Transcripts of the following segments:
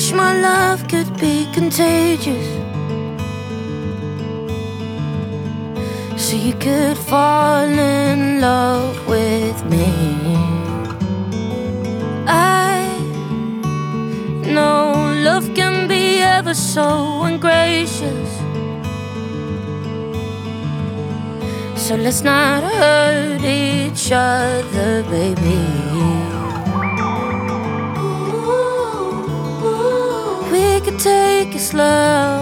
Wish my love could be contagious, so you could fall in love with me. I know love can be ever so ungracious, so let's not hurt each other, baby. We could take it slow,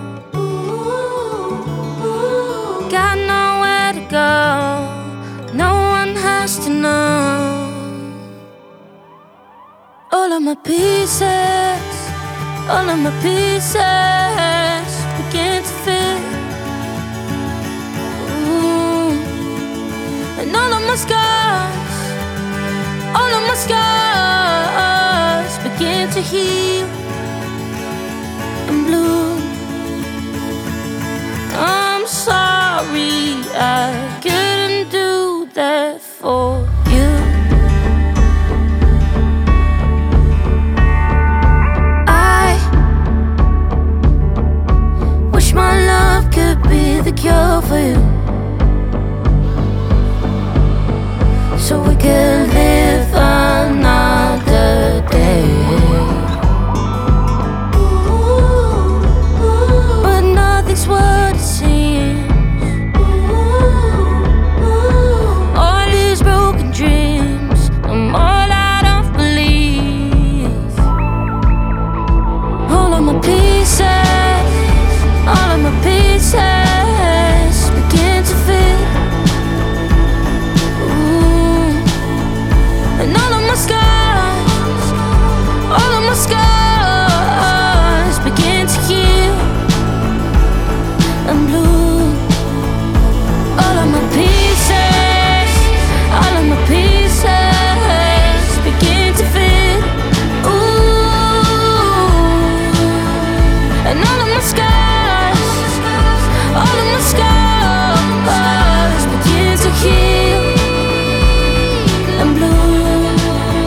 got nowhere to go, no one has to know. All of my pieces, all of my pieces begin to fit. And all of my scars, all of my scars begin to heal and bloom. I'm sorry I couldn't do that for you. I wish my love could be the cure for you, so we could live another day. But nothing's what it seems. All these broken dreams, I'm all out of belief. All of my pieces, all of my pieces begin to fit. And all of my scars, all of my scars begin to heal and bloom. All of my pieces, all of my pieces begin to fit. Ooh. And all of my scars, all of my scars begin to heal and bloom.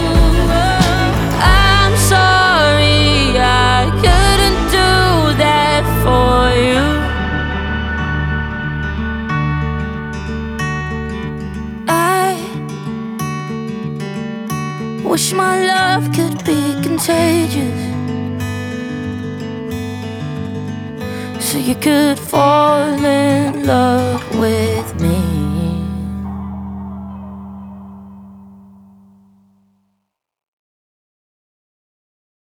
I'm sorry I couldn't do that for you. I wish my love could be contagious, so you could fall in love with me.